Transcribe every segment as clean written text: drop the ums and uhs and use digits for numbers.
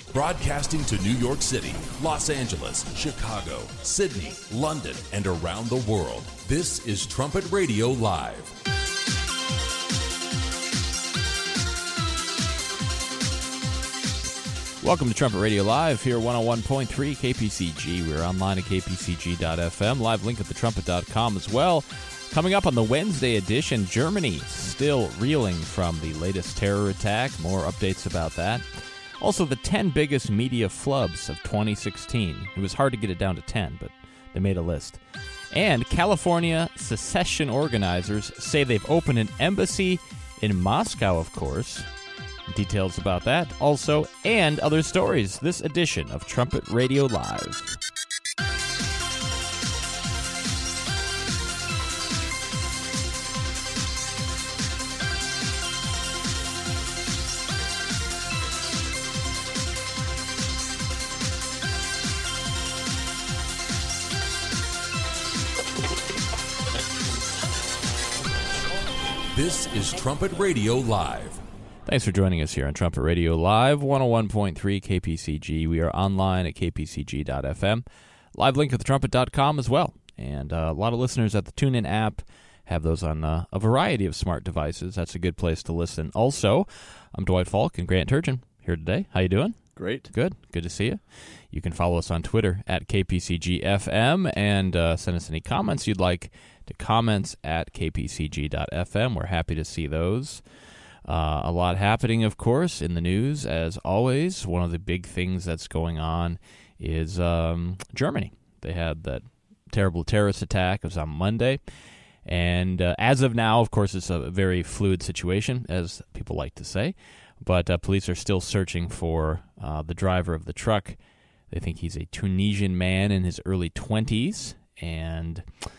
Broadcasting to New York City, Los Angeles, Chicago, Sydney, London, and around the world. This is Trumpet Radio Live. Welcome to Trumpet Radio Live here, 101.3 KPCG. We're online at kpcg.fm, live link at thetrumpet.com as well. Coming up on the Wednesday edition, Germany still reeling from the latest terror attack. More updates about that. Also, the 10 biggest media flubs of 2016. It was hard to get it down to 10, but they made a list. And California secession organizers say they've opened an embassy in Moscow, of course. Details about that also, and other stories, this edition of Trumpet Radio Live. This is Trumpet Radio Live. Thanks for joining us here on Trumpet Radio Live, 101.3 KPCG. We are online at kpcg.fm. Live link at thetrumpet.com as well. And a lot of listeners at the TuneIn app have those on a variety of smart devices. That's a good place to listen. Also, I'm Dwight Falk and Grant Turgeon here today. How you doing? Great. Good. Good to see you. You can follow us on Twitter at KPCGFM and send us any comments you'd like to comments at kpcg.fm. We're happy to see those. A lot happening, of course, in the news, as always. One of the big things that's going on is Germany. They had that terrible terrorist attack. It was on Monday. And as of now, of course, it's a very fluid situation, as people like to say. But police are still searching for the driver of the truck. They think he's a Tunisian man in his early 20s. And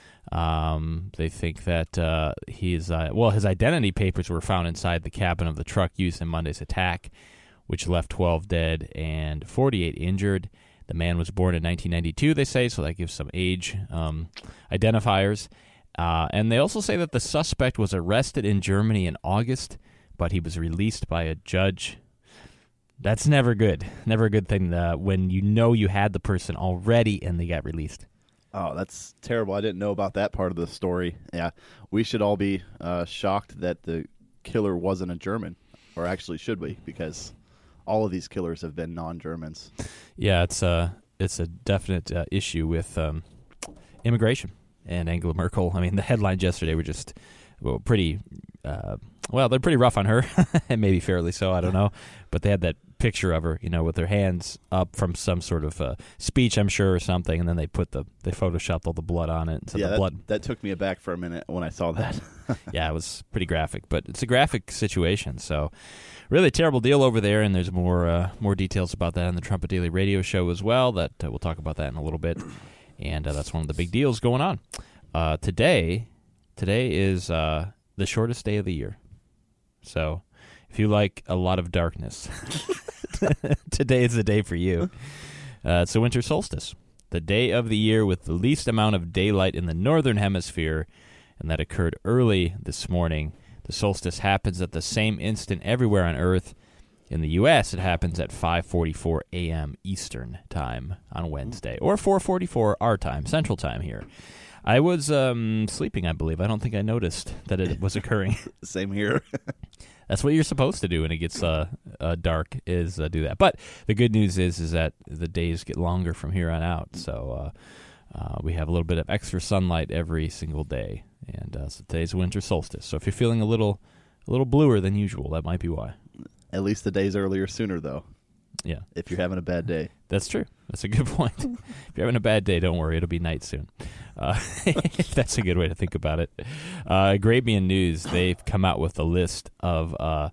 they think that his identity papers were found inside the cabin of the truck used in Monday's attack, which left 12 dead and 48 injured. The man was born in 1992, they say, so that gives some age identifiers. And they also say that the suspect was arrested in Germany in August, but he was released by a judge. That's never good. Never a good thing when you know you had the person already and they got released. Oh, that's terrible. I didn't know about that part of the story. Yeah, we should all be shocked that the killer wasn't a German, or actually should we? Because all of these killers have been non-Germans. Yeah, it's a definite issue with immigration and Angela Merkel. I mean, the headlines yesterday were just pretty. They're pretty rough on her, and maybe fairly so. I don't know, but they had that picture of her, with her hands up from some sort of speech, I'm sure, or something, and then they photoshopped all the blood on it. So yeah, that took me aback for a minute when I saw that. Yeah, it was pretty graphic, but it's a graphic situation, so really terrible deal over there, and there's more details about that on the Trumpet Daily Radio Show as well, that we'll talk about that in a little bit, and that's one of the big deals going on. Today is the shortest day of the year, so if you like a lot of darkness, today is the day for you. It's the winter solstice, the day of the year with the least amount of daylight in the northern hemisphere, and that occurred early this morning. The solstice happens at the same instant everywhere on Earth. In the U.S., it happens at 5:44 a.m. Eastern Time on Wednesday, or 4:44 our time, Central Time here. I was sleeping, I believe. I don't think I noticed that it was occurring. Same here. That's what you're supposed to do when it gets dark, is do that. But the good news is that the days get longer from here on out. So we have a little bit of extra sunlight every single day. And so today's winter solstice. So if you're feeling a little bluer than usual, that might be why. At least the day's earlier sooner, though. Yeah. If you're having a bad day. That's true. That's a good point. If you're having a bad day, don't worry. It'll be night soon. That's a good way to think about it. Arabian News, they've come out with a list of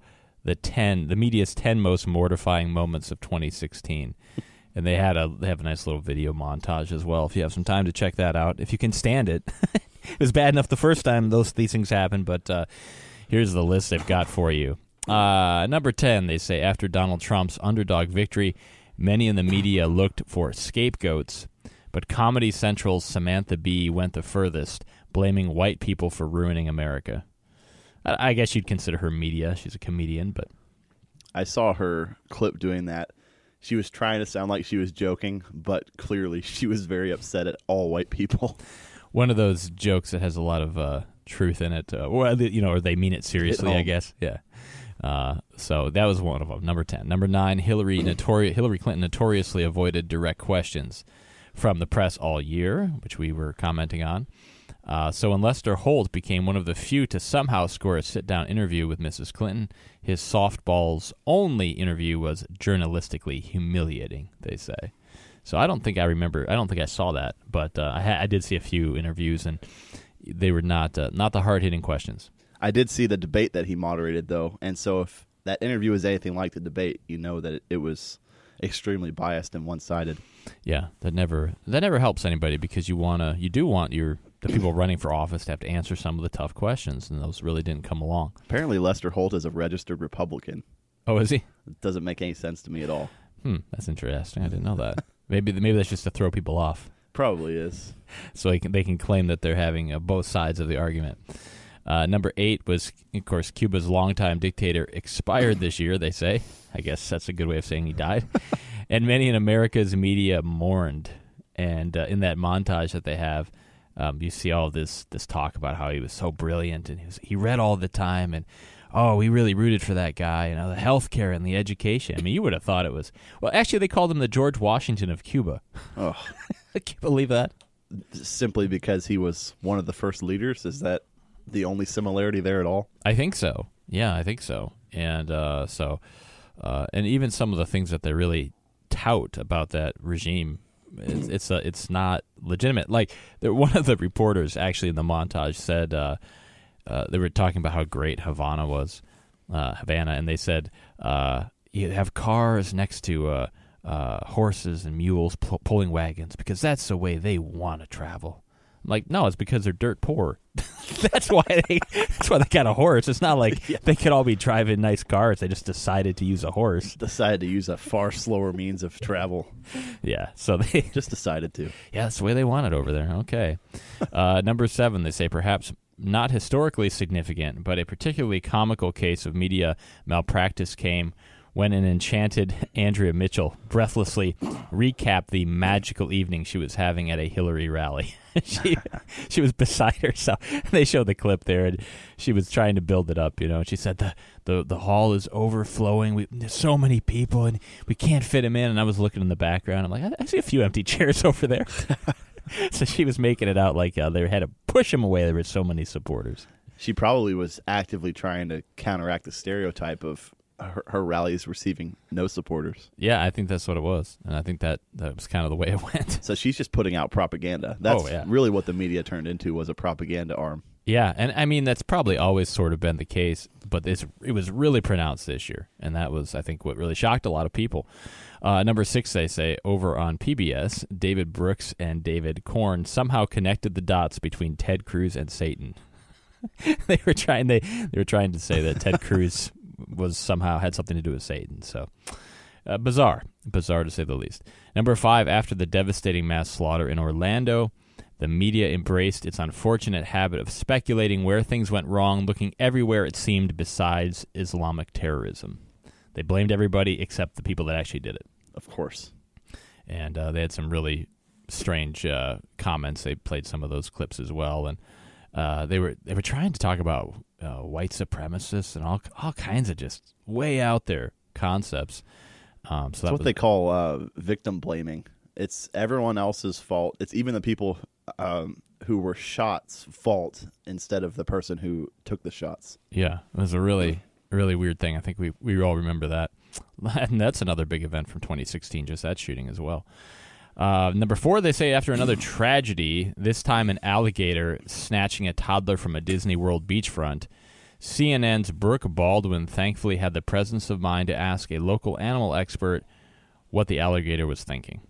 the media's 10 most mortifying moments of 2016. And they have a nice little video montage as well. If you have some time to check that out, if you can stand it. It was bad enough the first time these things happened, but here's the list they've got for you. Number 10, they say, after Donald Trump's underdog victory, many in the media looked for scapegoats, but Comedy Central's Samantha Bee went the furthest, blaming white people for ruining America. I guess you'd consider her media. She's a comedian, but I saw her clip doing that. she was trying to sound like she was joking, but clearly she was very upset at all white people. One of those jokes that has a lot of truth in it, or they mean it seriously, I guess. Yeah. So that was one of them. Number 10. Number 9, Hillary Clinton notoriously avoided direct questions from the press all year, which we were commenting on. So when Lester Holt became one of the few to somehow score a sit-down interview with Mrs. Clinton, his softballs only interview was journalistically humiliating, they say. So I don't think I saw that, but I did see a few interviews, and they were not the hard-hitting questions. I did see the debate that he moderated, though, and so if that interview was anything like the debate, you know that it was extremely biased and one-sided. Yeah, that never helps anybody, because you do want the people running for office to have to answer some of the tough questions, and those really didn't come along. Apparently, Lester Holt is a registered Republican. Oh, is he? It doesn't make any sense to me at all. That's interesting. I didn't know that. Maybe that's just to throw people off. Probably is. So they can claim that they're having both sides of the argument. Number 8 was, of course, Cuba's longtime dictator expired this year, they say. I guess that's a good way of saying he died. And many in America's media mourned. And in that montage that they have, you see all this talk about how he was so brilliant, and he read all the time, and we really rooted for that guy, the healthcare and the education. I mean, you would have thought it was. Well, actually, they called him the George Washington of Cuba. Oh, can you believe that? Simply because he was one of the first leaders? Is that the only similarity there at all? I think so. Yeah, I think so. And and even some of the things that they really tout about that regime, it's not legitimate. Like one of the reporters actually in the montage said they were talking about how great Havana was, and they said you have cars next to horses and mules pulling wagons because that's the way they want to travel. I'm like, no, it's because they're dirt poor. That's why they got a horse. It's not like they could all be driving nice cars. They just decided to use a horse. Decided to use a far slower means of travel. Yeah, so they just decided to. Yeah, that's the way they want it over there. Okay. Number 7, they say perhaps not historically significant, but a particularly comical case of media malpractice came when an enchanted Andrea Mitchell breathlessly recapped the magical evening she was having at a Hillary rally. She was beside herself. They show the clip there, and she was trying to build it up, and she said the hall is overflowing. There's so many people, and we can't fit them in. And I was looking in the background. I'm like, I see a few empty chairs over there. So she was making it out like they had to push him away. There were so many supporters. She probably was actively trying to counteract the stereotype of her rallies receiving no supporters. Yeah, I think that's what it was. And I think that was kind of the way it went. So she's just putting out propaganda. That's really what the media turned into, was a propaganda arm. Yeah, and I mean, that's probably always sort of been the case, but it was really pronounced this year. And that was, I think, what really shocked a lot of people. Number 6, they say, over on PBS, David Brooks and David Korn somehow connected the dots between Ted Cruz and Satan. They were trying to say that Ted Cruz was somehow had something to do with Satan. So bizarre to say the least. Number 5, after the devastating mass slaughter in Orlando, the media embraced its unfortunate habit of speculating where things went wrong, looking everywhere it seemed besides Islamic terrorism. They blamed everybody except the people that actually did it. Of course. And they had some really strange comments. They played some of those clips as well, and they were trying to talk about white supremacists and all kinds of just way out there concepts. So that's what they call victim blaming. It's everyone else's fault. It's even the people who were shot's fault instead of the person who took the shots. Yeah, it was a really weird thing. I think we all remember that. And that's another big event from 2016, just that shooting as well. Number 4, they say after another tragedy, this time an alligator snatching a toddler from a Disney World beachfront, CNN's Brooke Baldwin thankfully had the presence of mind to ask a local animal expert what the alligator was thinking.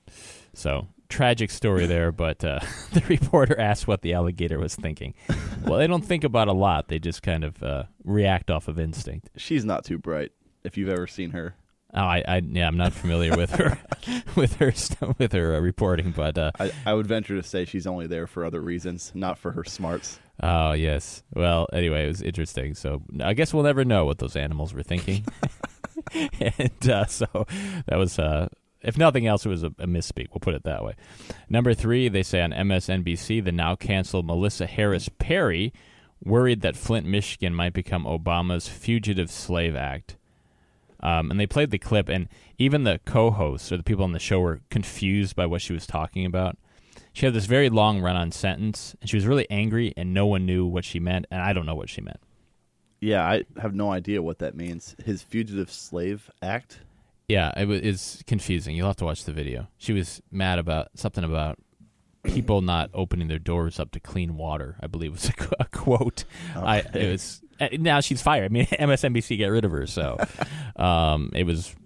So, tragic story there, but the reporter asked what the alligator was thinking. Well, they don't think about a lot. They just kind of react off of instinct. She's not too bright, if you've ever seen her. Oh, I'm not familiar with her, with her reporting, but I would venture to say she's only there for other reasons, not for her smarts. Oh yes. Well, anyway, it was interesting. So I guess we'll never know what those animals were thinking. And so that was, if nothing else, it was a misspeak. We'll put it that way. Number 3, they say on MSNBC, the now canceled Melissa Harris Perry worried that Flint, Michigan might become Obama's Fugitive Slave Act. And they played the clip, and even the co-hosts or the people on the show were confused by what she was talking about. She had this very long run-on sentence, and she was really angry, and no one knew what she meant, and I don't know what she meant. Yeah, I have no idea what that means. His Fugitive Slave Act? Yeah, it's confusing. You'll have to watch the video. She was mad about something about people not opening their doors up to clean water, I believe was a quote. Okay. Now she's fired. I mean, MSNBC get rid of her, so it was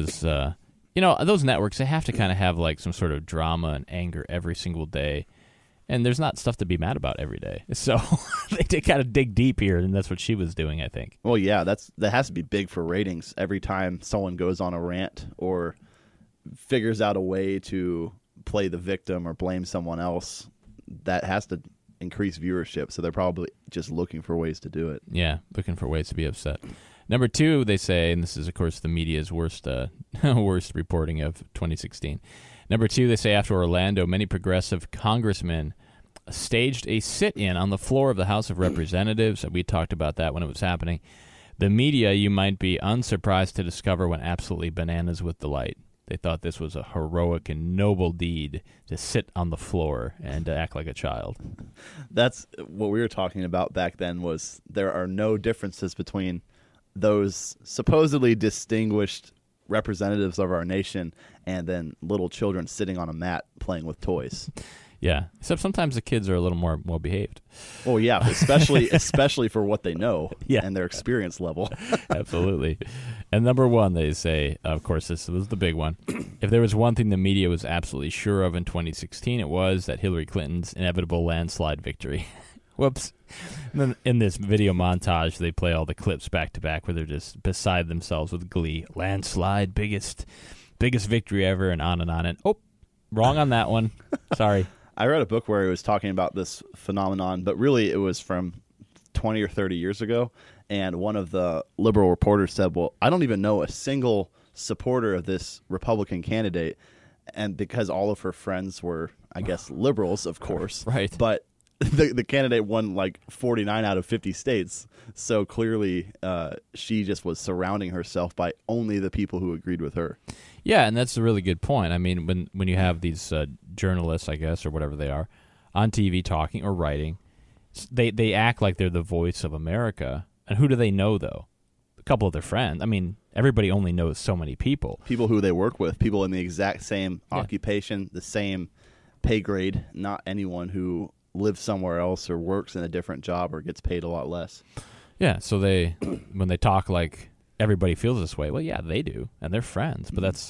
those networks, they have to kind of have like some sort of drama and anger every single day, and there's not stuff to be mad about every day. So they kind of dig deep here, and that's what she was doing, I think. Well, yeah, that has to be big for ratings. Every time someone goes on a rant or figures out a way to play the victim or blame someone else, that has to increase viewership. So they're probably just looking for ways to do it. Yeah, looking for ways to be upset. Number 2, they say, and this is, of course, the media's worst reporting of 2016. Number 2, they say after Orlando, many progressive congressmen staged a sit-in on the floor of the House of Representatives. We talked about that when it was happening. The media, you might be unsurprised to discover, went absolutely bananas with delight. They thought this was a heroic and noble deed to sit on the floor and to act like a child. That's what we were talking about back then, was there are no differences between those supposedly distinguished representatives of our nation and then little children sitting on a mat playing with toys. Yeah, except sometimes the kids are a little more well-behaved. Oh, yeah, especially for what they know Yeah. and their experience level. Absolutely. And number 1, they say, of course, this was the big one. If there was one thing the media was absolutely sure of in 2016, it was that Hillary Clinton's inevitable landslide victory. Whoops. And then in this video montage, they play all the clips back-to-back where they're just beside themselves with glee. Landslide, biggest victory ever, and on and on. And, oh, wrong on that one. Sorry. I read a book where it was talking about this phenomenon, but really it was from 20 or 30 years ago. And one of the liberal reporters said, well, I don't even know a single supporter of this Republican candidate. And because all of her friends were, I guess, liberals, of course. Right. But the candidate won like 49 out of 50 states. So clearly she just was surrounding herself by only the people who agreed with her. Yeah, and that's a really good point. I mean, when you have these journalists, I guess, or whatever they are, on TV talking or writing, they act like they're the voice of America. And who do they know, though? A couple of their friends. I mean, everybody only knows so many people. People who they work with, people in the exact same occupation, the same pay grade, not anyone who lives somewhere else or works in a different job or gets paid a lot less. Yeah, so when they talk like everybody feels this way, well, yeah, they do, and they're friends, but that's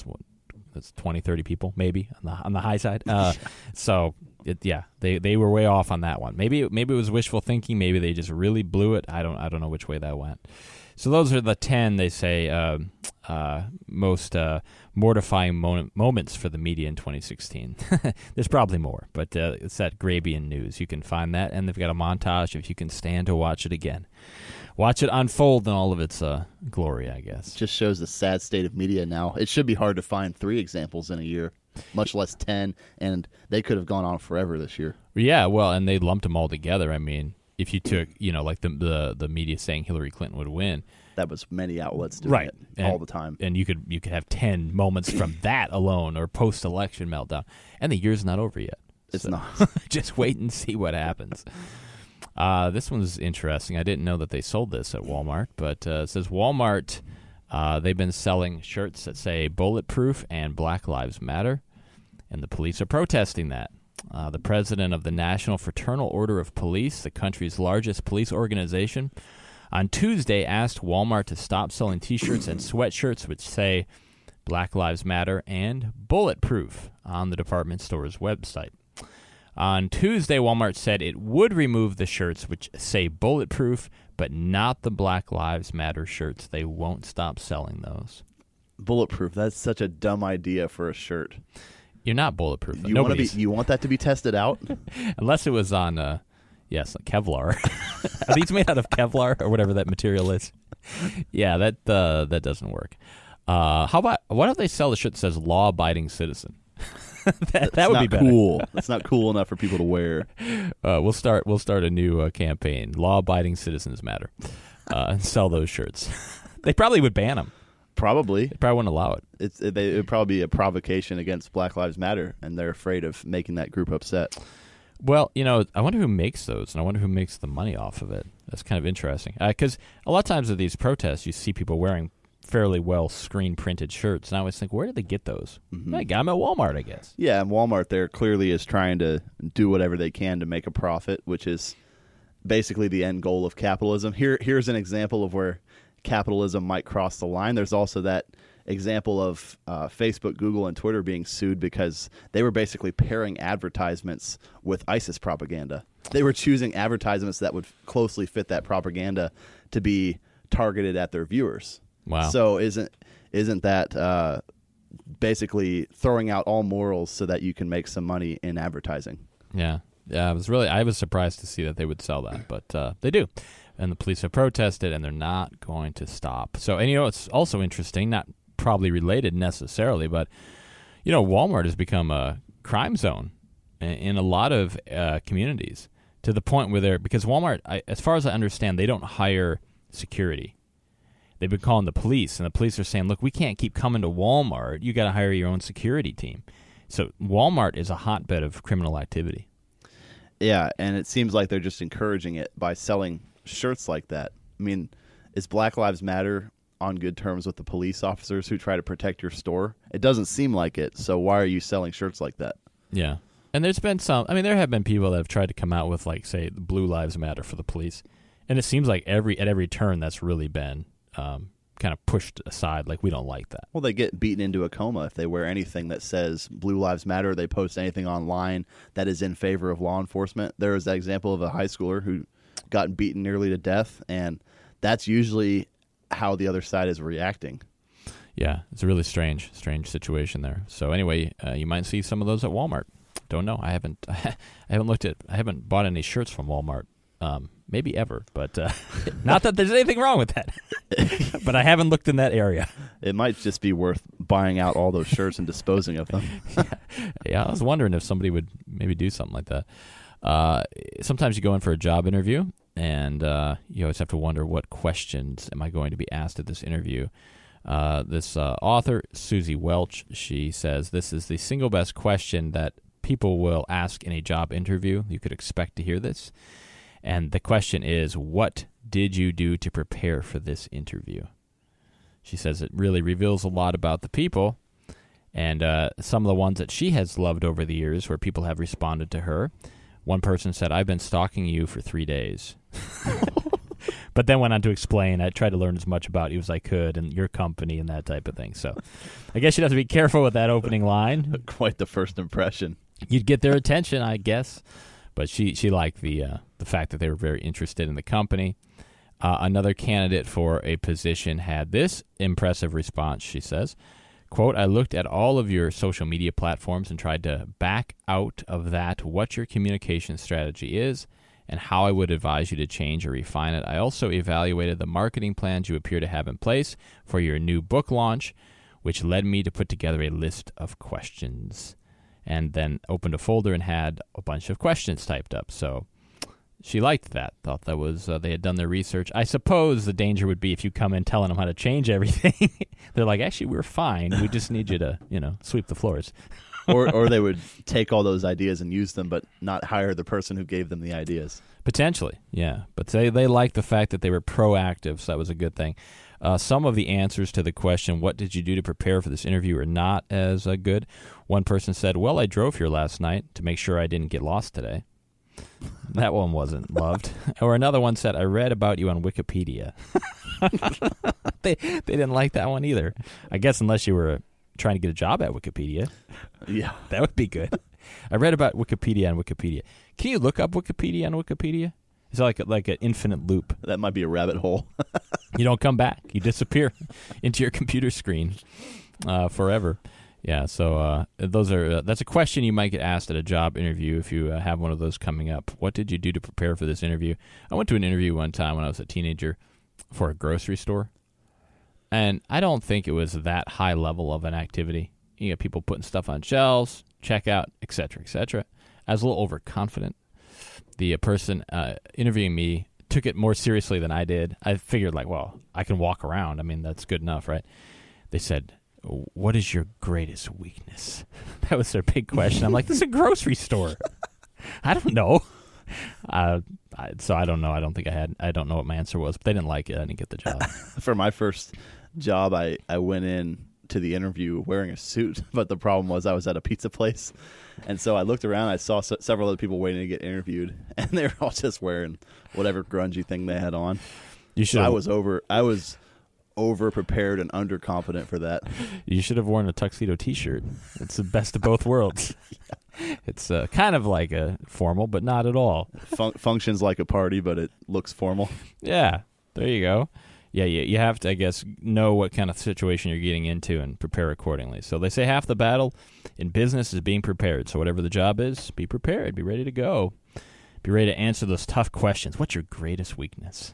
20, 30 people, maybe, on the high side. They were way off on that one. Maybe it was wishful thinking. Maybe they just really blew it. I don't know which way that went. So those are the 10, they say, most mortifying moments for the media in 2016. There's probably more, but it's at Grabian News. You can find that, and they've got a montage if you can stand to watch it again. Watch it unfold in all of its glory, I guess. Just shows the sad state of media now. It should be hard to find 3 examples in a year, much less 10, and they could have gone on forever this year. Yeah, well, and they lumped them all together. I mean, if you took, like the media saying Hillary Clinton would win. That was many outlets doing it all the time. And you could have 10 moments from that alone, or post-election meltdown. And the year's not over yet. It's not. Just wait and see what happens. This one's interesting. I didn't know that they sold this at Walmart, but it says Walmart, they've been selling shirts that say Bulletproof and Black Lives Matter, and the police are protesting that. The president of the National Fraternal Order of Police, the country's largest police organization, on Tuesday asked Walmart to stop selling T-shirts and sweatshirts which say Black Lives Matter and Bulletproof on the department store's website. On Tuesday, Walmart said it would remove the shirts which say Bulletproof, but not the Black Lives Matter shirts. They won't stop selling those. Bulletproof, that's such a dumb idea for a shirt. You're not bulletproof. You want that to be tested out? Unless it was on, Kevlar. Are these made out of Kevlar or whatever that material is? Yeah, that doesn't work. Why don't they sell the shirt that says "law-abiding citizen"? that would be better. Cool. That's not cool enough for people to wear. We'll start a new campaign. Law-abiding citizens matter, and sell those shirts. They probably would ban them. Probably. They probably wouldn't allow it. It would probably be a provocation against Black Lives Matter, and they're afraid of making that group upset. Well, I wonder who makes those, and I wonder who makes the money off of it. That's kind of interesting. Because a lot of times at these protests, you see people wearing fairly well screen-printed shirts, and I always think, where did they get those? Mm-hmm. I got them at Walmart, I guess. Yeah, and Walmart there clearly is trying to do whatever they can to make a profit, which is basically the end goal of capitalism. Here's an example of where capitalism might cross the line. There's also that example of Facebook, Google, and Twitter being sued because they were basically pairing advertisements with ISIS propaganda. They were choosing advertisements that would closely fit that propaganda to be targeted at their viewers. Wow. So isn't that basically throwing out all morals so that you can make some money in advertising? Yeah. I was surprised to see that they would sell that, but they do. And the police have protested, and they're not going to stop. So, and it's also interesting, not probably related necessarily, but Walmart has become a crime zone in a lot of communities, to the point where because Walmart, as far as I understand, they don't hire security. They've been calling the police, and the police are saying, look, we can't keep coming to Walmart. You got to hire your own security team. So Walmart is a hotbed of criminal activity. Yeah, and it seems like they're just encouraging it by selling shirts like that. I mean, is Black Lives Matter on good terms with the police officers who try to protect your store? It doesn't seem like it, so why are you selling shirts like that? Yeah. And there's been there have been people that have tried to come out with, like, say, Blue Lives Matter for the police. And it seems like at every turn that's really been kind of pushed aside, like, we don't like that. Well, they get beaten into a coma if they wear anything that says Blue Lives Matter. They post anything online that is in favor of law enforcement. There was that example of a high schooler who got beaten nearly to death, and that's usually how the other side is reacting. Yeah, it's a really strange situation there. So anyway, you might see some of those at Walmart. Don't know. I haven't haven't bought any shirts from Walmart. Maybe ever, but not that there's anything wrong with that. But I haven't looked in that area. It might just be worth buying out all those shirts and disposing of them. Yeah, I was wondering if somebody would maybe do something like that. Sometimes you go in for a job interview, and you always have to wonder, what questions am I going to be asked at this interview? This author, Susie Welch, she says this is the single best question that people will ask in a job interview. You could expect to hear this. And the question is, what did you do to prepare for this interview? She says it really reveals a lot about the people. And some of the ones that she has loved over the years where people have responded to her. One person said, I've been stalking you for 3 days. But then went on to explain, I tried to learn as much about you as I could and your company and that type of thing. So I guess you'd have to be careful with that opening line. Quite the first impression. You'd get their attention, I guess. But she liked the fact that they were very interested in the company. Another candidate for a position had this impressive response, she says, quote, I looked at all of your social media platforms and tried to back out of that what your communication strategy is and how I would advise you to change or refine it. I also evaluated the marketing plans you appear to have in place for your new book launch, which led me to put together a list of questions. And then opened a folder and had a bunch of questions typed up. So she liked that, thought that was they had done their research. I suppose the danger would be if you come in telling them how to change everything. They're like, actually, we're fine. We just need you to, sweep the floors. or they would take all those ideas and use them, but not hire the person who gave them the ideas. Potentially, yeah. But they liked the fact that they were proactive, so that was a good thing. Some of the answers to the question, what did you do to prepare for this interview, are not as good. One person said, well, I drove here last night to make sure I didn't get lost today. That one wasn't loved. Or another one said, I read about you on Wikipedia. They didn't like that one either. I guess unless you were trying to get a job at Wikipedia. Yeah. That would be good. I read about Wikipedia on Wikipedia. Can you look up Wikipedia on Wikipedia? It's like an infinite loop. That might be a rabbit hole. You don't come back. You disappear into your computer screen forever. Yeah, so that's a question you might get asked at a job interview if you have one of those coming up. What did you do to prepare for this interview? I went to an interview one time when I was a teenager for a grocery store, And I don't think it was that high level of an activity. You got people putting stuff on shelves, checkout, et cetera, et cetera. I was a little overconfident. The person interviewing me took it more seriously than I did. I figured, like, well, I can walk around. I mean, that's good enough, right? They said, what is your greatest weakness? That was their big question. I'm like, this is a grocery store. I don't know. So I don't know. I don't know what my answer was, but they didn't like it. I didn't get the job. For my first job, I went in to the interview wearing a suit, but the problem was I was at a pizza place. And so I looked around, I saw several other people waiting to get interviewed, and they were all just wearing whatever grungy thing they had on. I was over prepared and underconfident for that. You should have worn a tuxedo T-shirt. It's the best of both worlds. Yeah. It's kind of like a formal, but not at all. Functions like a party, but it looks formal. Yeah, there you go. Yeah, you have to, I guess, know what kind of situation you're getting into and prepare accordingly. So they say half the battle in business is being prepared. So whatever the job is, be prepared. Be ready to go. Be ready to answer those tough questions. What's your greatest weakness?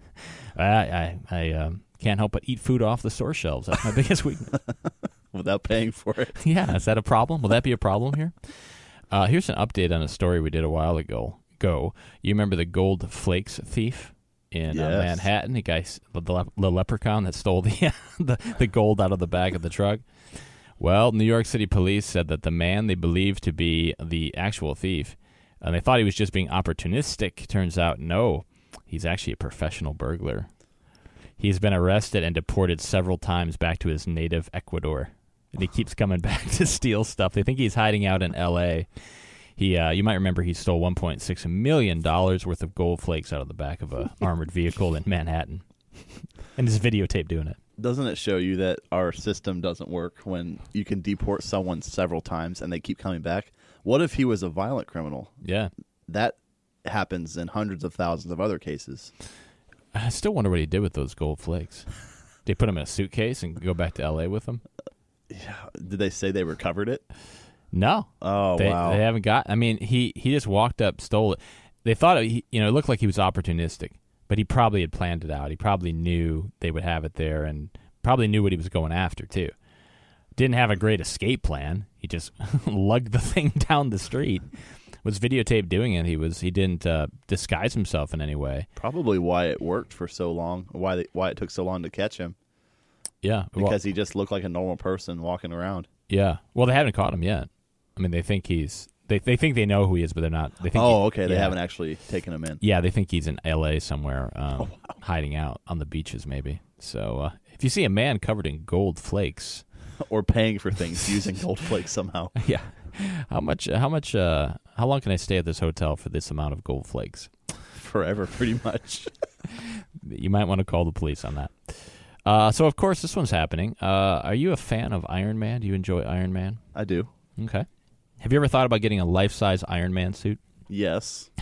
I can't help but eat food off the store shelves. That's my biggest weakness. Without paying for it. Yeah, is that a problem? Will that be a problem here? Here's an update on a story we did a while ago. You remember the Gold Flakes thief in Manhattan? The guy, the leprechaun that stole the gold out of the back of the truck? Well, New York City police said that the man they believed to be the actual thief, and they thought he was just being opportunistic. Turns out, no, he's actually a professional burglar. He's been arrested and deported several times back to his native Ecuador. And he keeps coming back to steal stuff. They think he's hiding out in L.A. You might remember he stole $1.6 million worth of gold flakes out of the back of an armored vehicle in Manhattan. And his videotape doing it. Doesn't it show you that our system doesn't work when you can deport someone several times and they keep coming back? What if he was a violent criminal? Yeah. That happens in hundreds of thousands of other cases. I still wonder what he did with those gold flakes. Did they put them in a suitcase and go back to L.A. with them? Yeah. Did they say they recovered it? No. Oh, wow. They haven't got. I mean, he just walked up, stole it. They thought it looked like he was opportunistic, but he probably had planned it out. He probably knew they would have it there, and probably knew what he was going after too. Didn't have a great escape plan. He just lugged the thing down the street. Was videotaped doing it. He didn't disguise himself in any way. Probably why it worked for so long. Why it took so long to catch him. Yeah, because he just looked like a normal person walking around. Yeah. Well, they haven't caught him yet. I mean, they think they think they know who he is, but they're not. They think okay. They haven't actually taken him in. Yeah, they think he's in L.A. somewhere, hiding out on the beaches, maybe. So if you see a man covered in gold flakes, or paying for things using gold flakes somehow, yeah. How long can I stay at this hotel for this amount of gold flakes? Forever, pretty much. You might want to call the police on that. So, of course, this one's happening. Are you a fan of Iron Man? Do you enjoy Iron Man? I do. Okay. Have you ever thought about getting a life-size Iron Man suit? Yes.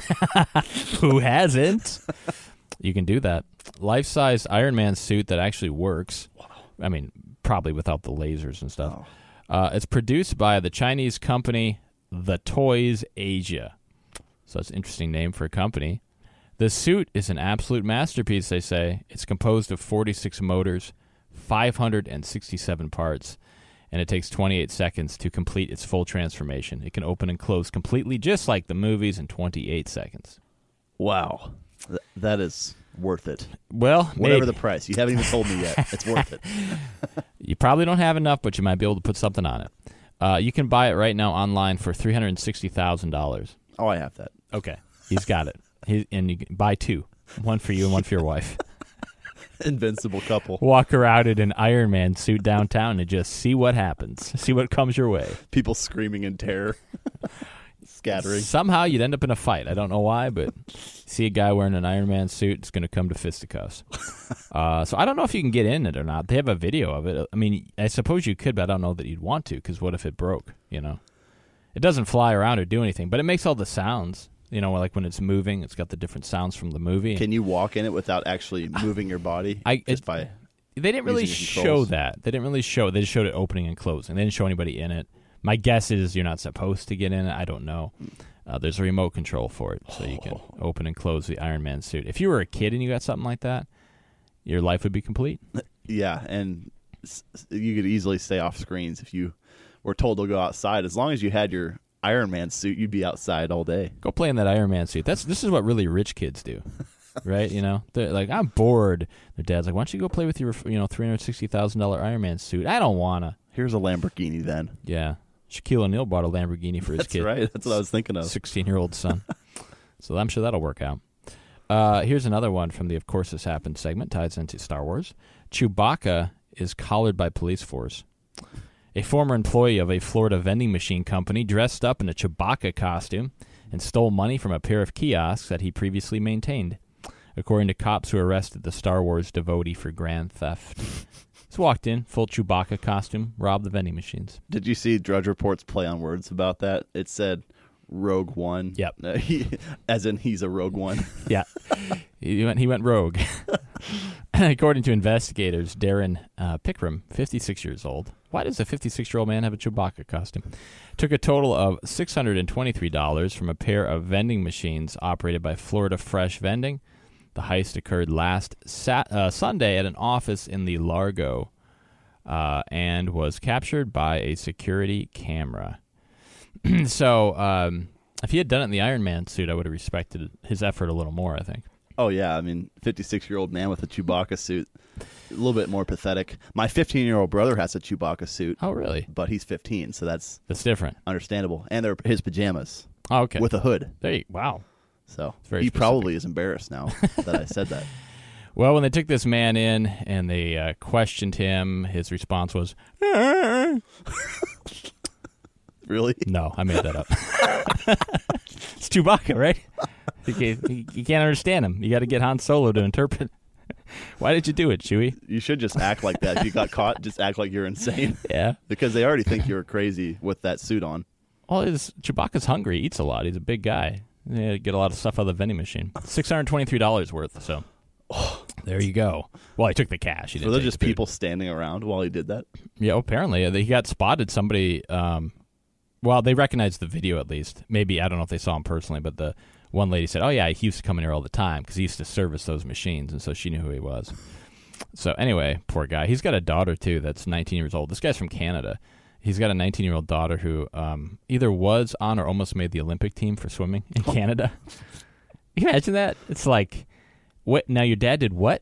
Who hasn't? You can do that. Life-size Iron Man suit that actually works. Wow. I mean, probably without the lasers and stuff. Oh. It's produced by the Chinese company The Toys Asia. So it's an interesting name for a company. The suit is an absolute masterpiece, they say. It's composed of 46 motors, 567 parts, and it takes 28 seconds to complete its full transformation. It can open and close completely, just like the movies, in 28 seconds. Wow. That is worth it. Well, whatever maybe. The price. You haven't even told me yet. It's worth it. You probably don't have enough, but you might be able to put something on it. You can buy it right now online for $360,000. Oh, I have that. Okay. He's got it. And you can buy two. One for you and one for your wife. Invincible couple. Walk around in an Iron Man suit downtown and just see what happens. See what comes your way. People screaming in terror. Scattering. Somehow you'd end up in a fight. I don't know why, but see a guy wearing an Iron Man suit, it's going to come to fisticuffs. So I don't know if you can get in it or not. They have a video of it. I mean, I suppose you could, but I don't know that you'd want to, because what if it broke, you know? It doesn't fly around or do anything, but it makes all the sounds. You know, like when it's moving, it's got the different sounds from the movie. Can you walk in it without actually moving your body? They didn't really show that. They didn't really show it. They just showed it opening and closing. They didn't show anybody in it. My guess is you're not supposed to get in it. I don't know. There's a remote control for it, so you can open and close the Iron Man suit. If you were a kid and you got something like that, your life would be complete. Yeah, and you could easily stay off screens if you were told to go outside. As long as you had your Iron Man suit, you'd be outside all day. Go play in that Iron Man suit. This is what really rich kids do, right? You know, they're like, I'm bored. Their dad's like, why don't you go play with your $360,000 Iron Man suit? I don't wanna. Here's a Lamborghini then. Yeah, Shaquille O'Neal bought a Lamborghini for his That's kid. right. That's what I was thinking of. 16-year-old son. So I'm sure that'll work out. Here's another one from the Of Course This Happened segment, ties into Star Wars. Chewbacca is collared by police force. A former employee of a Florida vending machine company dressed up in a Chewbacca costume and stole money from a pair of kiosks that he previously maintained, according to cops who arrested the Star Wars devotee for grand theft. He's walked in, full Chewbacca costume, robbed the vending machines. Did you see Drudge Report's play on words about that? It said Rogue One. Yep. As in he's a Rogue One. Yeah. He went rogue. According to investigators, Darren Pickram, 56 years old. Why does a 56-year-old man have a Chewbacca costume? Took a total of $623 from a pair of vending machines operated by Florida Fresh Vending. The heist occurred last Sunday at an office in the Largo and was captured by a security camera. So if he had done it in the Iron Man suit, I would have respected his effort a little more, I think. Oh, yeah. I mean, 56-year-old man with a Chewbacca suit, a little bit more pathetic. My 15-year-old brother has a Chewbacca suit. Oh, really? But he's 15, so that's different. Understandable. And they're his pajamas. Oh, okay. With a hood. Wow. So very he specific. Probably is embarrassed now that I said that. Well, when they took this man in and they questioned him, his response was, Really? No, I made that up. It's Chewbacca, right? You can't understand him. You got to get Han Solo to interpret. Why did you do it, Chewie? You should just act like that. If you got caught, just act like you're insane. Yeah. Because they already think you're crazy with that suit on. Well, Chewbacca's hungry. He eats a lot. He's a big guy. Yeah, get a lot of stuff out of the vending machine. $623 worth, so there you go. Well, he took the cash. Were there just people standing around while he did that? Yeah, apparently. He got spotted. Somebody, well, they recognized the video at least. Maybe, I don't know if they saw him personally, but the one lady said, oh, yeah, he used to come in here all the time because he used to service those machines, and so she knew who he was. So anyway, poor guy. He's got a daughter, too, that's 19 years old. This guy's from Canada. He's got a 19-year-old daughter who either was on or almost made the Olympic team for swimming in Canada. Can you imagine that? It's like, what? Now your dad did what?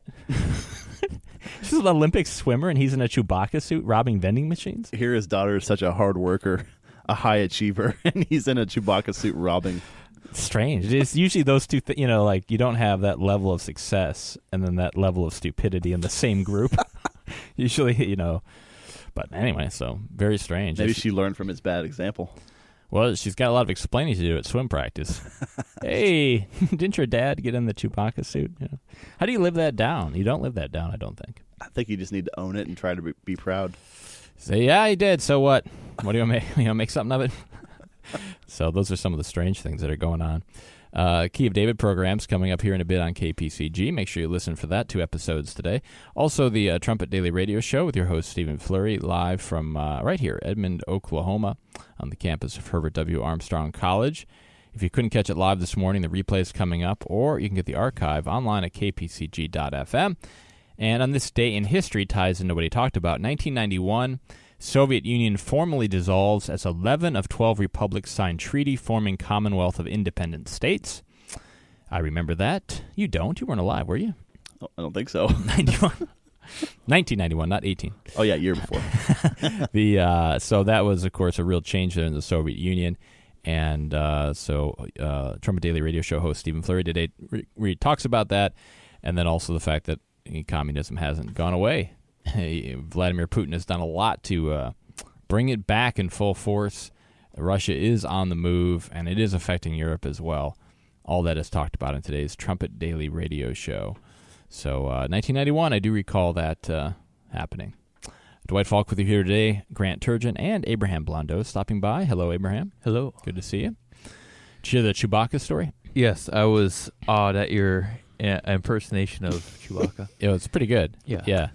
She's an Olympic swimmer, and he's in a Chewbacca suit robbing vending machines? Here his daughter is such a hard worker, a high achiever, and he's in a Chewbacca suit robbing. It's strange. It's usually those two things, like you don't have that level of success and then that level of stupidity in the same group. Usually, But anyway, so very strange. Maybe she learned from his bad example. Well, she's got a lot of explaining to do at swim practice. Hey, didn't your dad get in the Chewbacca suit? How do you live that down? You don't live that down, I don't think. I think you just need to own it and try to be proud. Say, yeah, he did. So what? What do you make? Make something of it? So those are some of the strange things that are going on. Key of David programs coming up here in a bit on KPCG. Make sure you listen for that. 2 episodes today. Also, the Trumpet Daily Radio Show with your host, Stephen Fleury, live from right here, Edmond, Oklahoma, on the campus of Herbert W. Armstrong College. If you couldn't catch it live this morning, the replay is coming up, or you can get the archive online at kpcg.fm. And on this day in history ties into what he talked about. 1991, Soviet Union formally dissolves as 11 of 12 republics sign treaty forming Commonwealth of Independent States. I remember that. You don't. You weren't alive, were you? Oh, I don't think so. 1991, not 18. Oh, yeah, year before. So that was, of course, a real change there in the Soviet Union. And Trumpet Daily Radio Show host Stephen Fleury today talks about that, and then also the fact that communism hasn't gone away. Vladimir Putin has done a lot to bring it back in full force. Russia is on the move, and it is affecting Europe as well. All that is talked about in today's Trumpet Daily Radio Show. So 1991, I do recall that happening. Dwight Falk with you here today, Grant Turgeon, and Abraham Blondeau stopping by. Hello, Abraham. Hello. Good to see you. Did you hear the Chewbacca story? Yes, I was awed at your impersonation of Chewbacca. It was pretty good. Yeah.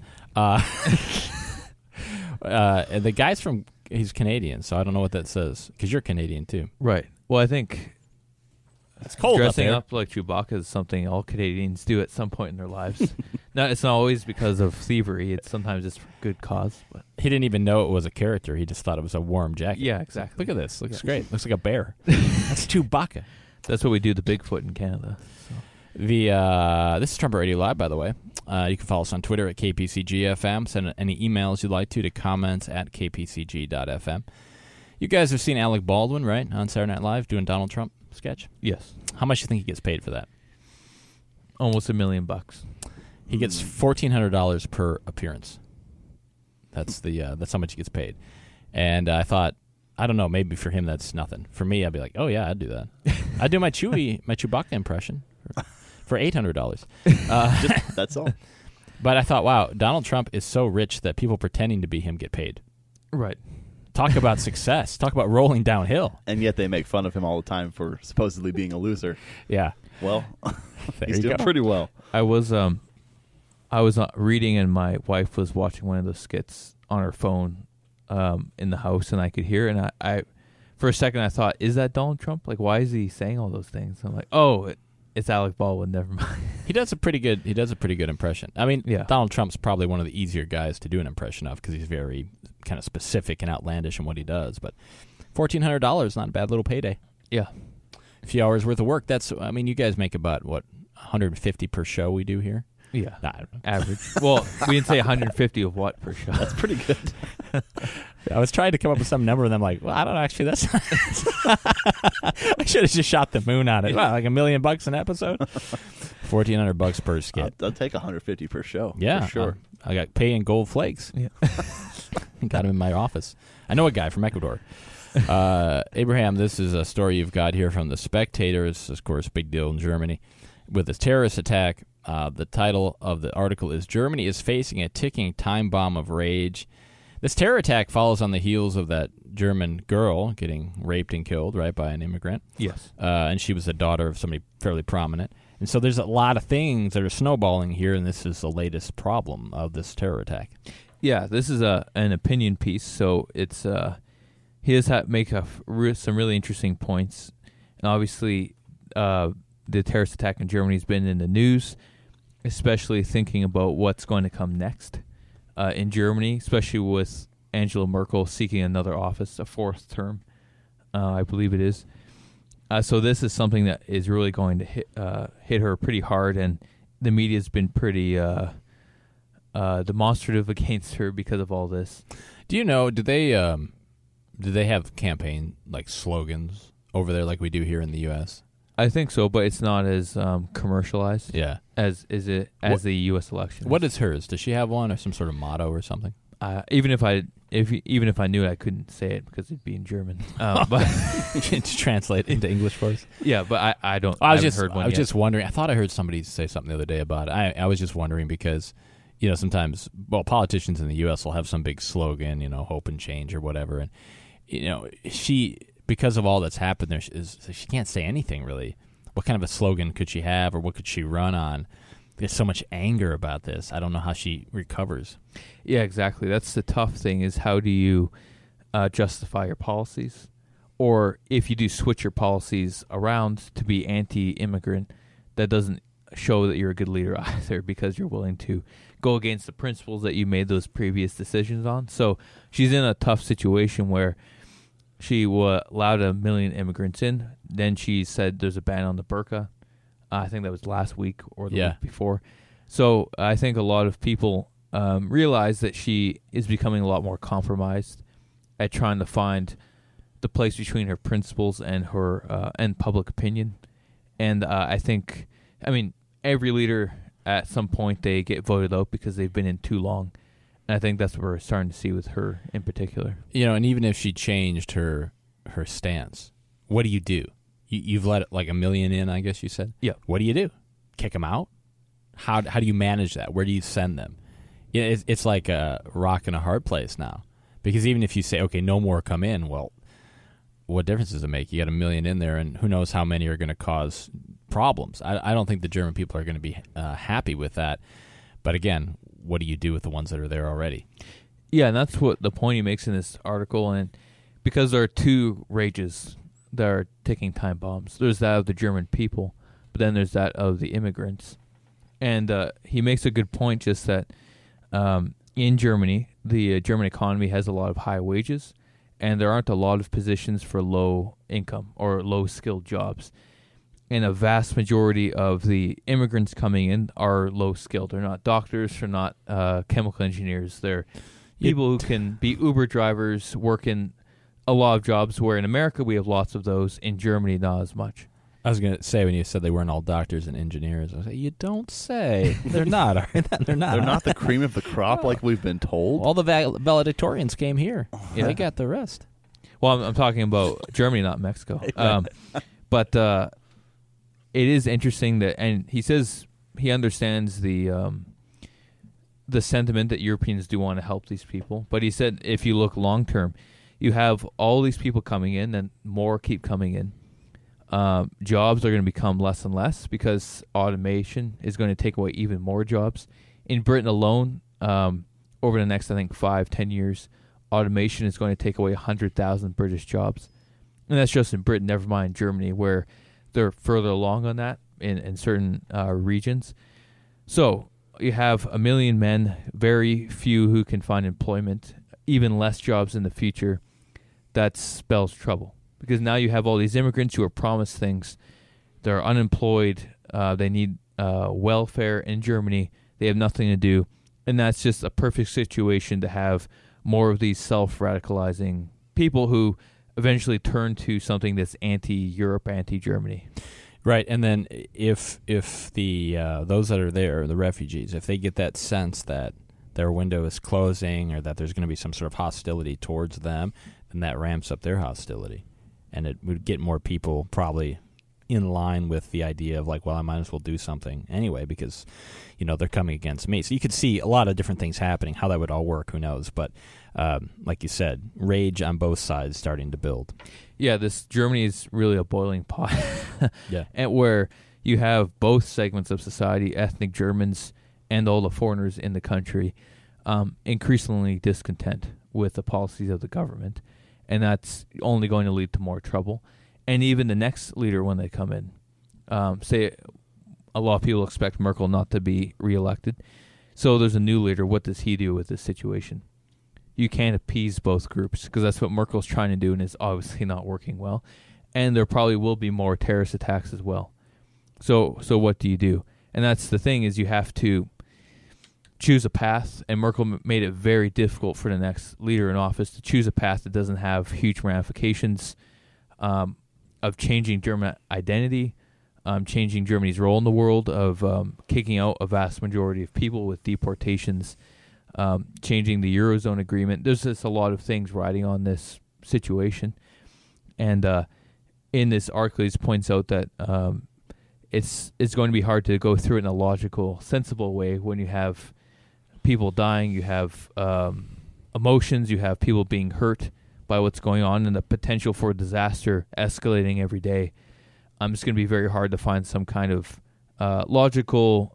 The guy's he's Canadian, so I don't know what that says, because you're Canadian too. Right. Well, I think It's cold Dressing up up like Chewbacca is something all Canadians do at some point in their lives. No, it's not always because of thievery. It's sometimes it's for good cause. But He didn't even know it was a character. He just thought it was a warm jacket. yeah, exactly. Look at this. Looks great. Looks like a bear. That's Chewbacca. That's what we do to Bigfoot in Canada. So. This is Trumpet Radio Live, by the way. You can follow us on Twitter at KPCGFM. Send any emails you'd like to comments at kpcg.fm. You guys have seen Alec Baldwin, right, on Saturday Night Live doing Donald Trump sketch? Yes. How much do you think he gets paid for that? Almost $1 million. He gets $1,400 per appearance. That's how much he gets paid. And I thought, I don't know, maybe for him that's nothing. For me, I'd be like, oh yeah, I'd do that. I'd do my Chewbacca impression for $800. That's all. But I thought, wow, Donald Trump is so rich that people pretending to be him get paid. Right. Talk about success. Talk about rolling downhill. And yet they make fun of him all the time for supposedly being a loser. Yeah. Well, There he's you doing go. pretty well. I was reading, and my wife was watching one of those skits on her phone in the house, and I could hear. And I for a second, I thought, "Is that Donald Trump? Like, why is he saying all those things?" I'm like, "Oh, it's Alec Baldwin. Never mind." He does a pretty good impression. I mean, Yeah. Donald Trump's probably one of the easier guys to do an impression of because he's very kind of specific and outlandish in what he does. But $1,400, not a bad little payday. Yeah. A few hours worth of work. You guys make about what, 150 per show we do here? Yeah. Nah, I don't know. Average. Well, we didn't say 150 of what per show. That's pretty good. I was trying to come up with some number, and I'm like, well, I don't know. Actually, that's. I should have just shot the moon on it. Wow, like $1 million an episode. $1,400 per skit. I'll take 150 per show. Yeah, for sure. I got pay in gold flakes. Yeah. Got him in my office. I know a guy from Ecuador. Abraham, this is a story you've got here from The Spectator. It's, of course, a big deal in Germany. With this terrorist attack, the title of the article is Germany is facing a ticking time bomb of rage. This terror attack follows on the heels of that German girl getting raped and killed, right, by an immigrant. Yes. And she was the daughter of somebody fairly prominent. And so there's a lot of things that are snowballing here, and this is the latest problem of this terror attack. Yeah, this is an opinion piece, so it's he does make some really interesting points, and obviously the terrorist attack in Germany has been in the news, especially thinking about what's going to come next in Germany, especially with Angela Merkel seeking another office, a fourth term, I believe it is. So this is something that is really going to hit her pretty hard, and the media's been pretty demonstrative against her because of all this. Do you know, do they have campaign like slogans over there like we do here in the U.S.? I think so, but it's not as commercialized Yeah. as the U.S. election. What is hers? Does she have one or some sort of motto or something? Even if I knew it, I couldn't say it because it'd be in German. But to translate into English for us? yeah, but I don't. I was haven't heard one I was yet. just wondering. I thought I heard somebody say something the other day about it. I was just wondering because, sometimes, politicians in the U.S. will have some big slogan, hope and change or whatever. And, she, because of all that's happened there, she can't say anything really. What kind of a slogan could she have or what could she run on? There's so much anger about this. I don't know how she recovers. Yeah, exactly. That's the tough thing is how do you justify your policies? Or if you do switch your policies around to be anti-immigrant, that doesn't show that you're a good leader either because you're willing to go against the principles that you made those previous decisions on. So she's in a tough situation where she allowed 1 million immigrants in. Then she said there's a ban on the burqa. I think that was last week or the week before. So I think a lot of people realize that she is becoming a lot more compromised at trying to find the place between her principles and her and public opinion. And I think, every leader at some point they get voted out because they've been in too long. And I think that's what we're starting to see with her in particular. And even if she changed her stance, what do you do? You've let like 1 million in, I guess you said? Yeah. What do you do? Kick them out? How do you manage that? Where do you send them? It's like a rock and a hard place now. Because even if you say, okay, no more come in, well, what difference does it make? You got 1 million in there, and who knows how many are going to cause problems. I don't think the German people are going to be happy with that. But again, what do you do with the ones that are there already? Yeah, and that's what the point he makes in this article. And because there are two rages, that are ticking time bombs. There's that of the German people, but then there's that of the immigrants. And he makes a good point, just that in Germany, the German economy has a lot of high wages, and there aren't a lot of positions for low income or low skilled jobs. And a vast majority of the immigrants coming in are low skilled. They're not doctors, they're not chemical engineers. They're people who can be Uber drivers, work in a lot of jobs where in America we have lots of those. In Germany, not as much. I was going to say, when you said they weren't all doctors and engineers, I was like, you don't say. They're not. Are they? They're not. They're not the cream of the crop like we've been told. All the valedictorians came here. Yeah. They got the rest. Well, I'm talking about Germany, not Mexico. But it is interesting that, and he says he understands the sentiment that Europeans do want to help these people. But he said if you look long term, you have all these people coming in, and more keep coming in. Jobs are going to become less and less because automation is going to take away even more jobs. In Britain alone, over the next, I think, 5-10 years, automation is going to take away 100,000 British jobs. And that's just in Britain, never mind Germany, where they're further along on that in certain regions. So you have 1 million men, very few who can find employment, even less jobs in the future. That spells trouble. Because now you have all these immigrants who are promised things. They're unemployed. They need welfare in Germany. They have nothing to do. And that's just a perfect situation to have more of these self-radicalizing people who eventually turn to something that's anti-Europe, anti-Germany. Right, and then if the those that are there, the refugees, if they get that sense that their window is closing or that there's going to be some sort of hostility towards them, then that ramps up their hostility. And it would get more people probably in line with the idea of like, well, I might as well do something anyway because, they're coming against me. So you could see a lot of different things happening. How that would all work, who knows? But like you said, rage on both sides starting to build. Yeah, this Germany is really a boiling pot. Yeah, and where you have both segments of society, ethnic Germans and all the foreigners in the country, increasingly discontent with the policies of the government. And that's only going to lead to more trouble. And even the next leader, when they come in, say a lot of people expect Merkel not to be reelected. So there's a new leader. What does he do with this situation? You can't appease both groups because that's what Merkel's trying to do and is obviously not working well. And there probably will be more terrorist attacks as well. So what do you do? And that's the thing, is you have to choose a path, and Merkel made it very difficult for the next leader in office to choose a path that doesn't have huge ramifications of changing German identity, changing Germany's role in the world, of kicking out a vast majority of people with deportations, changing the Eurozone agreement. There's just a lot of things riding on this situation. And in this article, he points out that it's going to be hard to go through it in a logical, sensible way when you have people dying, you have emotions, you have people being hurt by what's going on, and the potential for disaster escalating every day. It's going to be very hard to find some kind of logical,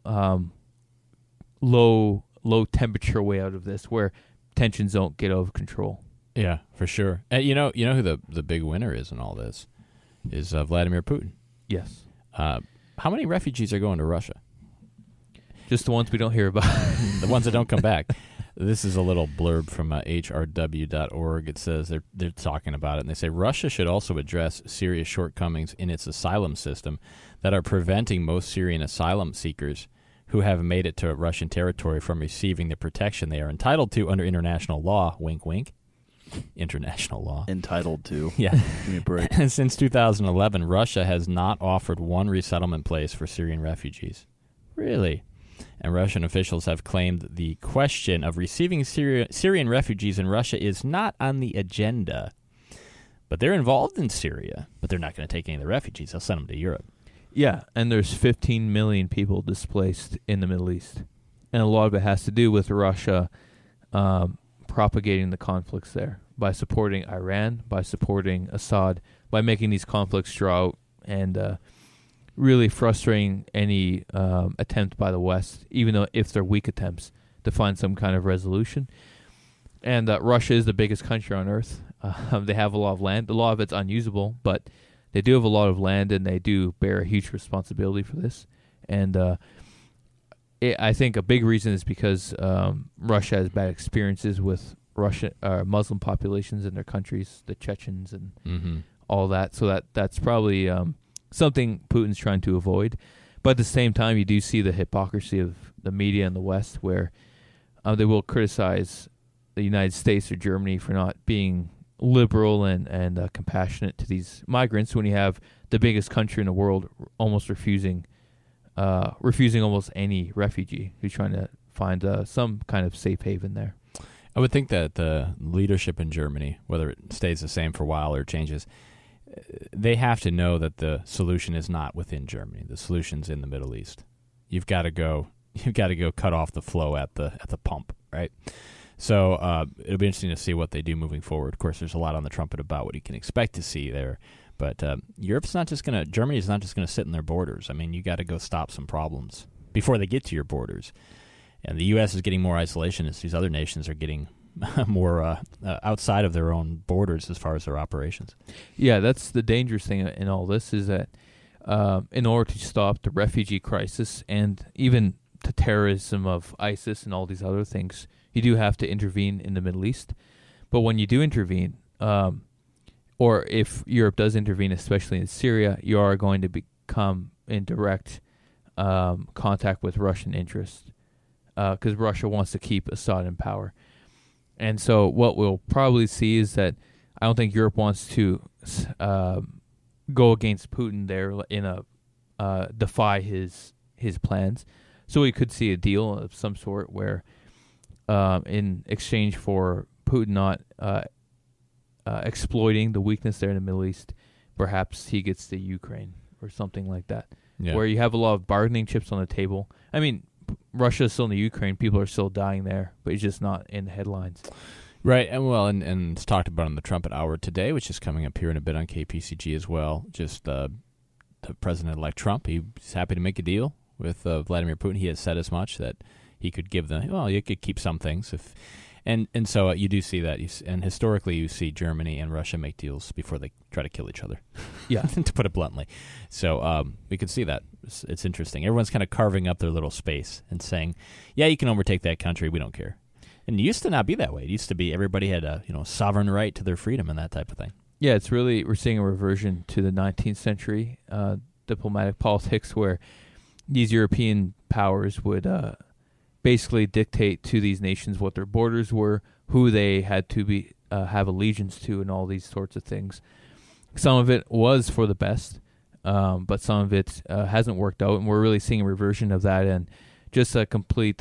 low temperature way out of this where tensions don't get out of control. Yeah, for sure. And you know who the big winner is in all this is Vladimir Putin. Yes. How many refugees are going to Russia? Just the ones we don't hear about. The ones that don't come back. This is a little blurb from hrw.org. It says they're talking about it, and they say Russia should also address serious shortcomings in its asylum system that are preventing most Syrian asylum seekers who have made it to Russian territory from receiving the protection they are entitled to under international law. Wink, wink. International law. Entitled to. Yeah. Give me a break. And since 2011, Russia has not offered one resettlement place for Syrian refugees. Really? And Russian officials have claimed the question of receiving Syrian refugees in Russia is not on the agenda. But they're involved in Syria, but they're not going to take any of the refugees. They'll send them to Europe. Yeah, and there's 15 million people displaced in the Middle East. And a lot of it has to do with Russia propagating the conflicts there by supporting Iran, by supporting Assad, by making these conflicts draw out and really frustrating any attempt by the West, even though if they're weak attempts, to find some kind of resolution. And Russia is the biggest country on earth. They have a lot of land. A lot of it's unusable, but they do have a lot of land, and they do bear a huge responsibility for this. And I think a big reason is because Russia has bad experiences with Muslim populations in their countries, the Chechens and all that. So that's probably something Putin's trying to avoid. But at the same time, you do see the hypocrisy of the media in the West, where they will criticize the United States or Germany for not being liberal and compassionate to these migrants, when you have the biggest country in the world almost refusing almost any refugee who's trying to find some kind of safe haven there. I would think that the leadership in Germany, whether it stays the same for a while or changes, they have to know that the solution is not within Germany. The solution's in the Middle East. You've got to go cut off the flow at the pump, right? So it'll be interesting to see what they do moving forward. Of course, there's a lot on the trumpet about what you can expect to see there. But Germany's not just going to sit in their borders. I mean, you got to go stop some problems before they get to your borders. And the U.S. is getting more isolationist. These other nations are getting more outside of their own borders as far as their operations. Yeah, that's the dangerous thing in all this, is that in order to stop the refugee crisis and even the terrorism of ISIS and all these other things, you do have to intervene in the Middle East. But when you do intervene, or if Europe does intervene, especially in Syria, you are going to become in direct contact with Russian interests, because Russia wants to keep Assad in power. And so what we'll probably see is that I don't think Europe wants to go against Putin there in a defy his plans. So we could see a deal of some sort where in exchange for Putin not exploiting the weakness there in the Middle East, perhaps he gets the Ukraine or something like that, where you have a lot of bargaining chips on the table. I mean, Russia is still in the Ukraine. People are still dying there, but it's just not in the headlines. Right, and it's talked about on the Trumpet Hour today, which is coming up here in a bit on KPCG as well. Just the President-elect Trump, he's happy to make a deal with Vladimir Putin. He has said as much that he could give them, well, you could keep some things. And so you do see that. And historically, you see Germany and Russia make deals before they try to kill each other. Yeah. To put it bluntly. So we could see that. It's interesting. Everyone's kind of carving up their little space and saying, yeah, you can overtake that country. We don't care. And it used to not be that way. It used to be everybody had a sovereign right to their freedom and that type of thing. Yeah, it's really, we're seeing a reversion to the 19th century diplomatic politics, where these European powers would basically dictate to these nations what their borders were, who they had to be have allegiance to, and all these sorts of things. Some of it was for the best, but some of it hasn't worked out, and we're really seeing a reversion of that and just a complete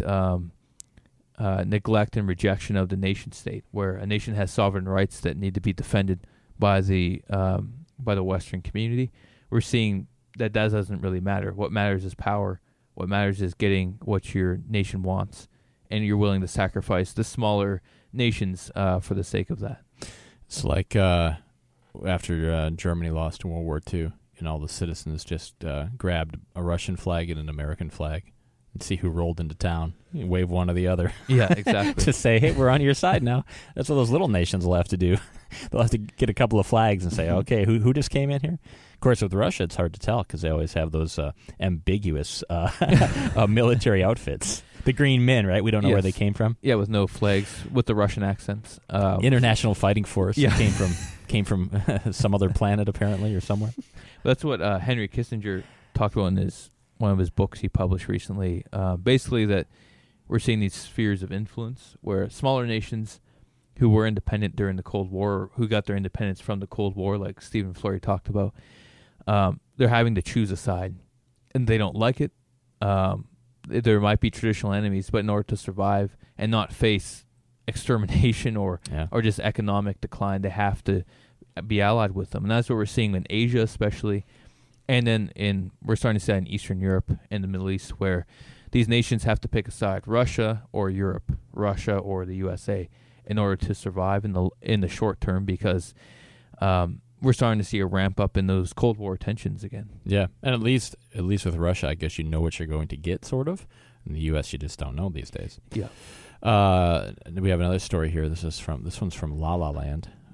neglect and rejection of the nation state, where a nation has sovereign rights that need to be defended by the Western community. We're seeing that doesn't really matter. What matters is power. What matters is getting what your nation wants, and you're willing to sacrifice the smaller nations for the sake of that. It's like after Germany lost in World War II, and all the citizens just grabbed a Russian flag and an American flag and see who rolled into town. You wave one or the other. Yeah, exactly. To say, hey, we're on your side now. That's what those little nations will have to do. They'll have to get a couple of flags and say, okay, who just came in here? Of course, with Russia, it's hard to tell because they always have those ambiguous military outfits. The green men, right? We don't know where they came from. Yeah, with no flags, with the Russian accents. International Fighting Force. Yeah. came from some other planet, apparently, or somewhere. That's what Henry Kissinger talked about in one of his books he published recently. Basically, that we're seeing these spheres of influence where smaller nations who were independent during the Cold War, who got their independence from the Cold War, like Stephen Flurry talked about, they're having to choose a side, and they don't like it. There might be traditional enemies, but in order to survive and not face extermination or just economic decline, they have to be allied with them. And that's what we're seeing in Asia especially, and then we're starting to see that in Eastern Europe and the Middle East, where these nations have to pick a side, Russia or Europe, Russia or the USA, in order to survive in the short term, because we're starting to see a ramp up in those Cold War tensions again. Yeah, and at least with Russia, I guess you know what you're going to get, sort of. In the U.S., you just don't know these days. Yeah. We have another story here. This one's from La La Land.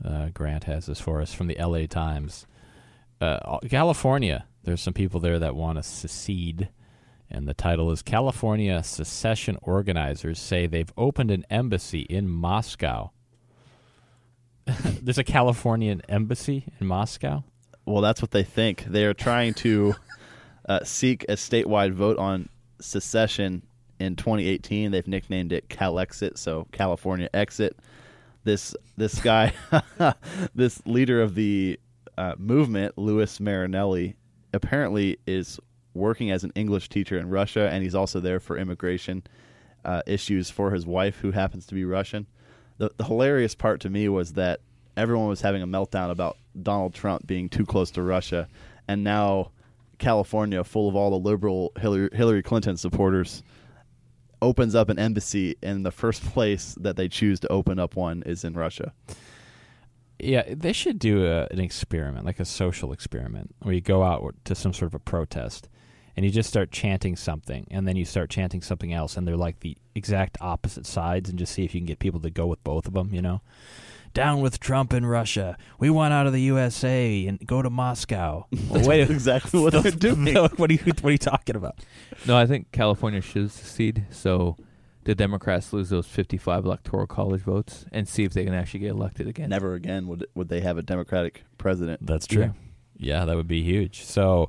Grant has this for us from the L.A. Times. California, there's some people there that want to secede, and the title is California Secession Organizers Say They've Opened an Embassy in Moscow. There's a Californian embassy in Moscow? Well, that's what they think. They are trying to seek a statewide vote on secession in 2018. They've nicknamed it Calexit, so California Exit. This guy, this leader of the movement, Louis Marinelli, apparently is working as an English teacher in Russia, and he's also there for immigration issues for his wife, who happens to be Russian. The hilarious part to me was that everyone was having a meltdown about Donald Trump being too close to Russia, and now California, full of all the liberal Hillary Clinton supporters, opens up an embassy, and the first place that they choose to open up one is in Russia. Yeah, they should do an experiment, like a social experiment, where you go out to some sort of a protest, and you just start chanting something, and then you start chanting something else, and they're like the exact opposite sides, and just see if you can get people to go with both of them, you know? Down with Trump in Russia. We want out of the USA and go to Moscow. Well, wait, exactly what they're doing. What are you talking about? No, I think California should secede, so the Democrats lose those 55 electoral college votes and see if they can actually get elected again. Never again would they have a Democratic president. That's true. Yeah, that would be huge. So,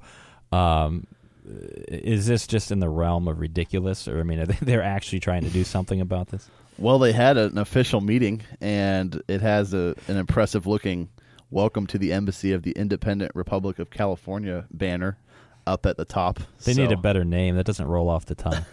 is this just in the realm of ridiculous, or I mean, they're actually trying to do something about this? Well, they had an official meeting, and it has an impressive-looking "Welcome to the Embassy of the Independent Republic of California" banner up at the top. They need a better name. That doesn't roll off the tongue.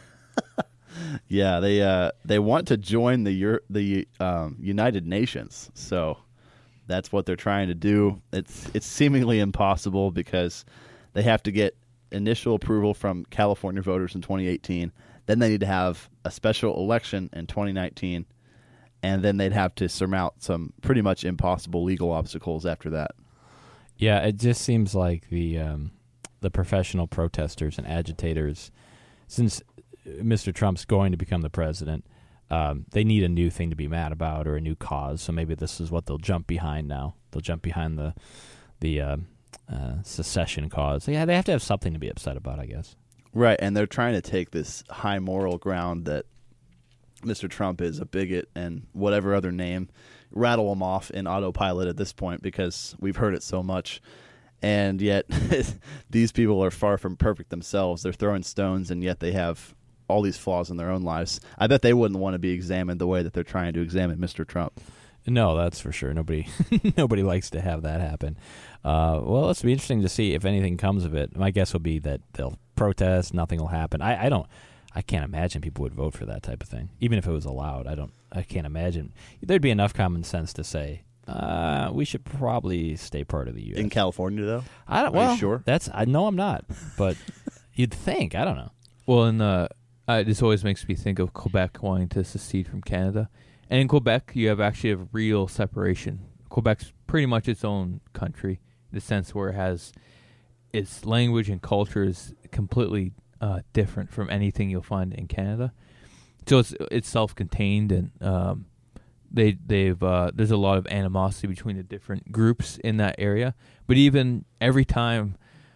Yeah, they want to join the United Nations, so that's what they're trying to do. It's seemingly impossible because they have to get initial approval from California voters in 2018. Then they need to have a special election in 2019, and then they'd have to surmount some pretty much impossible legal obstacles after that. Yeah, it just seems like the professional protesters and agitators, since Mr. Trump's going to become the president, they need a new thing to be mad about or a new cause. So maybe this is what they'll jump behind now. They'll jump behind the secession cause. So yeah, they have to have something to be upset about, I guess. Right, and they're trying to take this high moral ground that Mr. Trump is a bigot and whatever other name, rattle them off in autopilot at this point because we've heard it so much. And yet these people are far from perfect themselves. They're throwing stones, and yet they have all these flaws in their own lives. I bet they wouldn't want to be examined the way that they're trying to examine Mr. Trump. No, that's for sure. Nobody likes to have that happen. Well, it'll be interesting to see if anything comes of it. My guess will be that they'll protest, nothing will happen. I can't imagine people would vote for that type of thing, even if it was allowed. I can't imagine. There'd be enough common sense to say we should probably stay part of the U.S. In California, though? Are you sure? No, I'm not. But you'd think. I don't know. Well, this always makes me think of Quebec wanting to secede from Canada. And in Quebec, you have actually a real separation. Quebec's pretty much its own country, in the sense where it has its language and culture is completely different from anything you'll find in Canada. So it's self-contained, and there's a lot of animosity between the different groups in that area. But even every time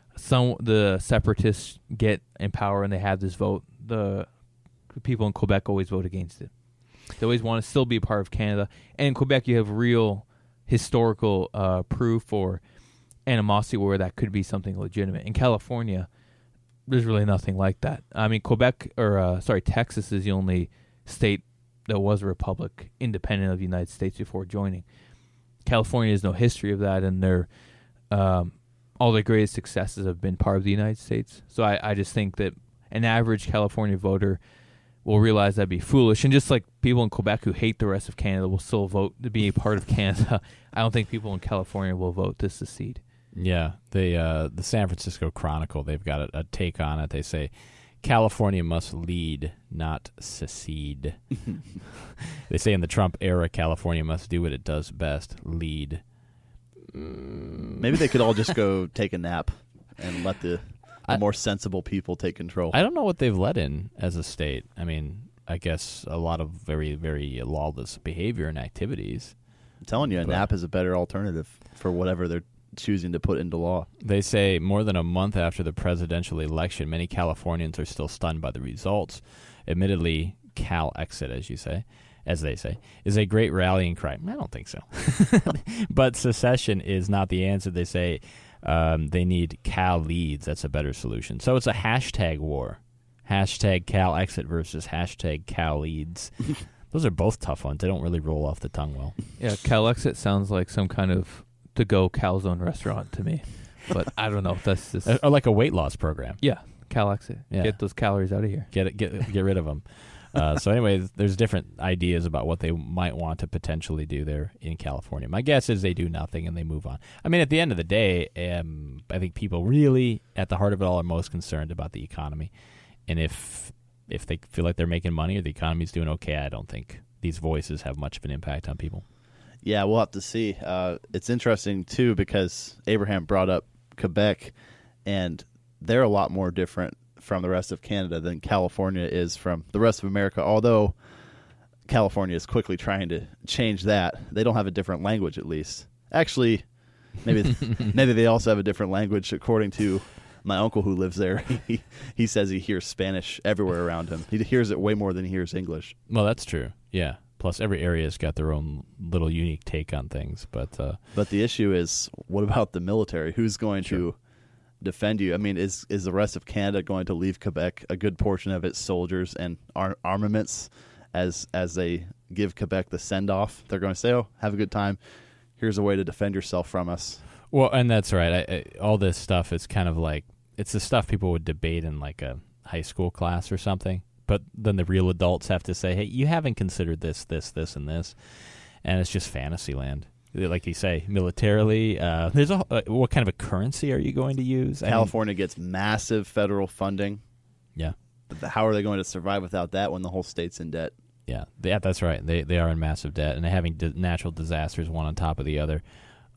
the separatists get in power and they have this vote, the people in Quebec always vote against it. They always want to still be a part of Canada. And in Quebec, you have real historical proof or animosity where that could be something legitimate. In California, there's really nothing like that. I mean, Texas is the only state that was a republic independent of the United States before joining. California has no history of that, and all their greatest successes have been part of the United States. So I just think that an average California voter will realize that'd be foolish. And just like people in Quebec who hate the rest of Canada will still vote to be a part of Canada, I don't think people in California will vote to secede. Yeah, the San Francisco Chronicle, they've got a take on it. They say, California must lead, not secede. They say in the Trump era, California must do what it does best, lead. Maybe they could all just go take a nap and let the more sensible people take control. I don't know what they've let in as a state. I mean, I guess a lot of very, very lawless behavior and activities. I'm telling you, a But- nap is a better alternative for whatever they're choosing to put into law. They say more than a month after the presidential election, many Californians are still stunned by the results. Admittedly, Cal exit, as they say, is a great rallying cry. I don't think so. But secession is not the answer. They say they need Cal leads. That's a better solution. So it's a hashtag war. Hashtag Cal exit versus hashtag Cal leads. Those are both tough ones. They don't really roll off the tongue well. Yeah, Calexit sounds like some kind of to-go calzone restaurant to me. But I don't know if that's just... Or like a weight loss program. yeah, Calexit. Yeah. Get those calories out of here. Get rid of them. So anyway, there's different ideas about what they might want to potentially do there in California. My guess is they do nothing and they move on. I mean, at the end of the day, I think people really, at the heart of it all, are most concerned about the economy. And if they feel like they're making money or the economy's doing okay, I don't think these voices have much of an impact on people. Yeah, we'll have to see. It's interesting, too, because Abraham brought up Quebec, and they're a lot more different from the rest of Canada than California is from the rest of America, although California is quickly trying to change that. They don't have a different language, at least. Actually, maybe they also have a different language, according to my uncle who lives there. He says he hears Spanish everywhere around him. He hears it way more than he hears English. Well, that's true. Yeah. Plus, every area's got their own little unique take on things. But the issue is, what about the military? Who's going to defend you? I mean, is the rest of Canada going to leave Quebec a good portion of its soldiers and armaments as they give Quebec the send-off? They're going to say, oh, have a good time. Here's a way to defend yourself from us. Well, and that's right. All this stuff is kind of like, it's the stuff people would debate in like a high school class or something. But then the real adults have to say, hey, you haven't considered this, and this. And it's just fantasy land. Like you say, militarily, there's what kind of a currency are you going to use? California gets massive federal funding. Yeah. But how are they going to survive without that when the whole state's in debt? Yeah, that's right. They are in massive debt, and having natural disasters one on top of the other.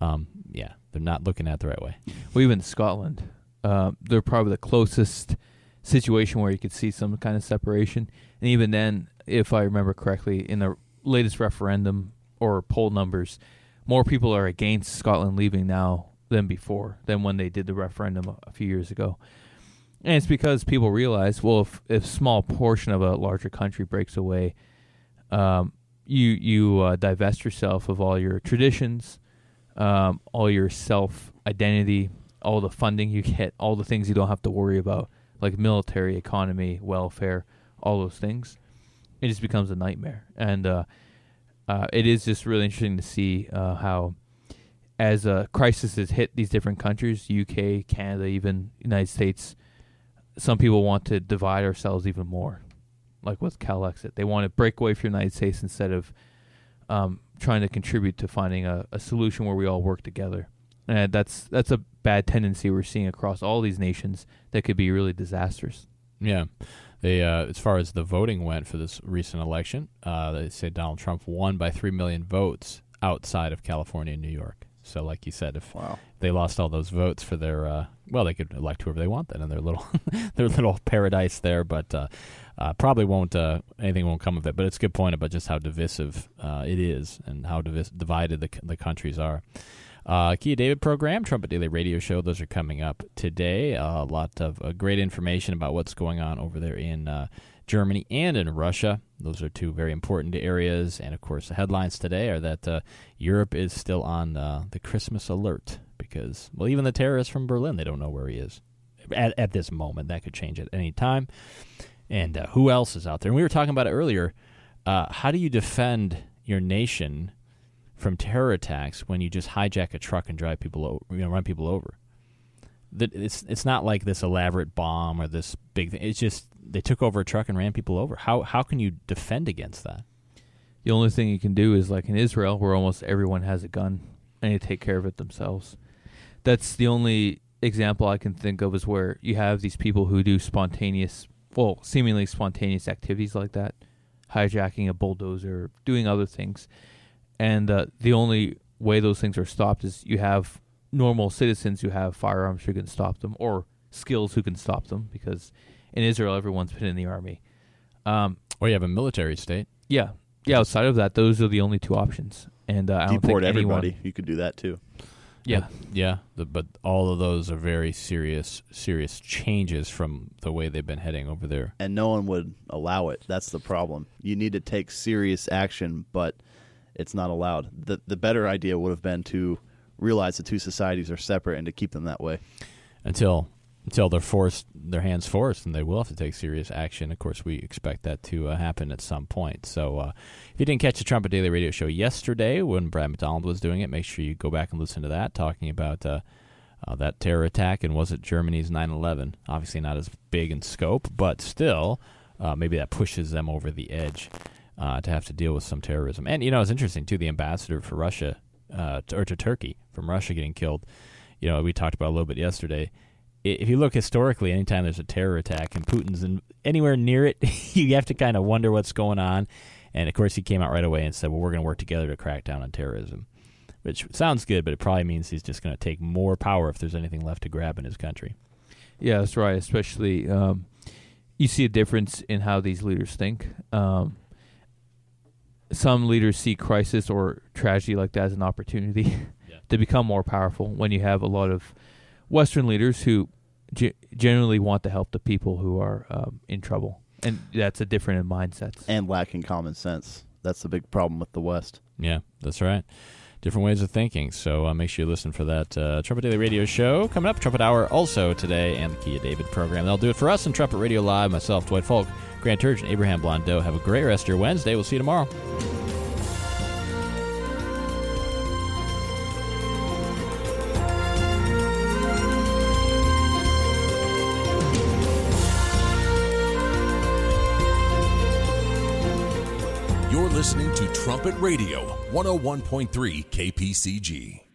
Yeah, they're not looking at it the right way. Well, even Scotland, they're probably the closest situation where you could see some kind of separation. And even then, if I remember correctly, in the latest referendum or poll numbers, more people are against Scotland leaving now than before, than when they did the referendum a few years ago. And it's because people realize, well, if a small portion of a larger country breaks away, you divest yourself of all your traditions, all your self-identity, all the funding you get, all the things you don't have to worry about, like military, economy, welfare, all those things. It just becomes a nightmare. And it is just really interesting to see how, as crisis has hit these different countries, UK, Canada, even United States, some people want to divide ourselves even more, like with Calexit. They want to break away from the United States instead of trying to contribute to finding a solution where we all work together. And that's a bad tendency we're seeing across all these nations that could be really disastrous. Yeah. They, as far as the voting went for this recent election, they say Donald Trump won by 3 million votes outside of California and New York. So, like you said, if they lost all those votes for their, they could elect whoever they want then in their little paradise there. But probably anything won't come of it. But it's a good point about just how divisive it is and how divided the countries are. Kia David program, Trumpet Daily Radio Show. Those are coming up today. A lot of great information about what's going on over there in Germany and in Russia. Those are two very important areas. And, of course, the headlines today are that Europe is still on the Christmas alert because, well, even the terrorist from Berlin, they don't know where he is at this moment. That could change at any time. And who else is out there? And we were talking about it earlier. How do you defend your nation from terror attacks when you just hijack a truck and drive people, run people over? It's not like this elaborate bomb or this big thing. It's just they took over a truck and ran people over. How can you defend against that? The only thing you can do is like in Israel, where almost everyone has a gun and they take care of it themselves. That's the only example I can think of, is where you have these people who do seemingly spontaneous activities like that, hijacking a bulldozer, doing other things. And the only way those things are stopped is you have normal citizens who have firearms who can stop them, or skills who can stop them, because in Israel, everyone's been in the army. Or you have a military state. Yeah. Yeah, outside of that, those are the only two options. And I don't Deport think everybody. anyone. You could do that too. Yeah. But all of those are very serious changes from the way they've been heading over there. And no one would allow it. That's the problem. You need to take serious action, but it's not allowed. The better idea would have been to realize the two societies are separate and to keep them that way. Until they're their hands forced, and they will have to take serious action. Of course, we expect that to happen at some point. So if you didn't catch the Trumpet Daily Radio Show yesterday when Brad McDonald was doing it, make sure you go back and listen to that, talking about that terror attack, and was it Germany's 9/11? Obviously not as big in scope, but still maybe that pushes them over the edge to have to deal with some terrorism. And, it's interesting, too, the ambassador for Russia, or to Turkey, from Russia getting killed. We talked about a little bit yesterday. If you look historically, anytime there's a terror attack and Putin's anywhere near it, you have to kind of wonder what's going on. And, of course, he came out right away and said, well, we're going to work together to crack down on terrorism, which sounds good, but it probably means he's just going to take more power if there's anything left to grab in his country. Yeah, that's right. Especially you see a difference in how these leaders think. Some leaders see crisis or tragedy like that as an opportunity to become more powerful, when you have a lot of Western leaders who generally want to help the people who are in trouble. And that's a different in mindsets. And lacking common sense. That's the big problem with the West. Yeah, that's right. Different ways of thinking. So make sure you listen for that Trumpet Daily Radio Show coming up. Trumpet Hour also today, and the Kia David program. That'll do it for us on Trumpet Radio Live. Myself, Dwight Falk, Grant Turgeon, Abraham Blondeau. Have a great rest of your Wednesday. We'll see you tomorrow. You're listening to Trumpet Radio, 101.3 KPCG.